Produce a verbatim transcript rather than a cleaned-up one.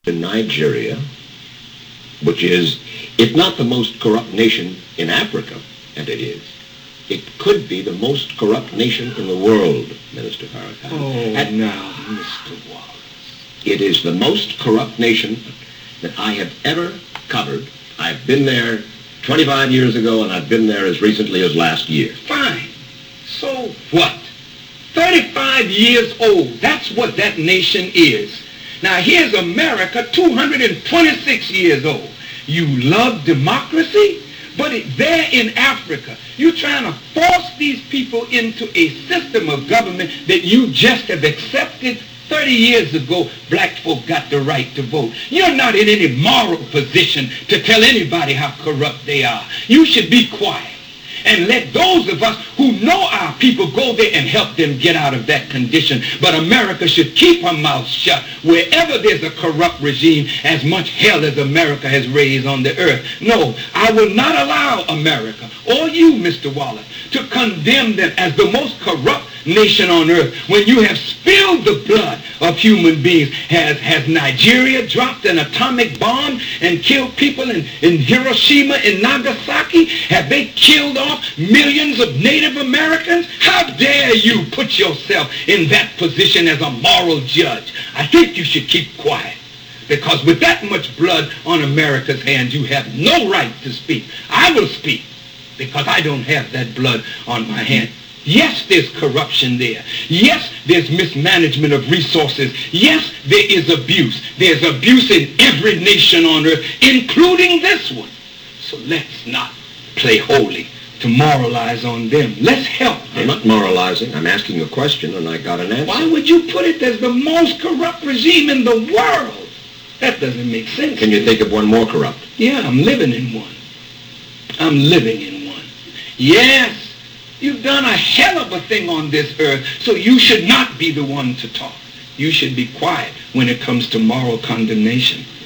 In Nigeria, which is, if not the most corrupt nation in Africa, and it is, it could be the most corrupt nation in the world, Minister Farrakhan. Oh, and now, Mister Wallace. It is the most corrupt nation that I have ever covered. I've been there twenty-five years ago, and I've been there as recently as last year. Fine. So what? thirty-five years old. That's what that nation is. Now here's America, two hundred twenty-six years old. You love democracy, but it, there in Africa, you're trying to force these people into a system of government that you just have accepted. thirty years ago, black folk got the right to vote. You're not in any moral position to tell anybody how corrupt they are. You should be quiet and let those of us who know our people go there and help them get out of that condition. But America should keep her mouth shut wherever there's a corrupt regime, as much hell as America has raised on the earth. No, I will not allow America, or you, Mister Wallace, to condemn them as the most corrupt nation on earth when you have spilled the blood of human beings. Has, has Nigeria dropped an atomic bomb and killed people in, in Hiroshima and Nagasaki? Have they killed off millions of Native Americans? How dare you put yourself in that position as a moral judge? I think you should keep quiet, because with that much blood on America's hands, you have no right to speak. I will speak because I don't have that blood on my hands. Yes, there's corruption there. Yes, there's mismanagement of resources. Yes, there is abuse. There's abuse in every nation on earth, including this one. So let's not play holy to moralize on them. Let's help them. I'm not moralizing. I'm asking a question, and I got an answer. Why would you put it as the most corrupt regime in the world? That doesn't make sense. Can you think of one more corrupt? Yeah, I'm living in one. I'm living in one. Yes. You've done a hell of a thing on this earth, so you should not be the one to talk. You should be quiet when it comes to moral condemnation.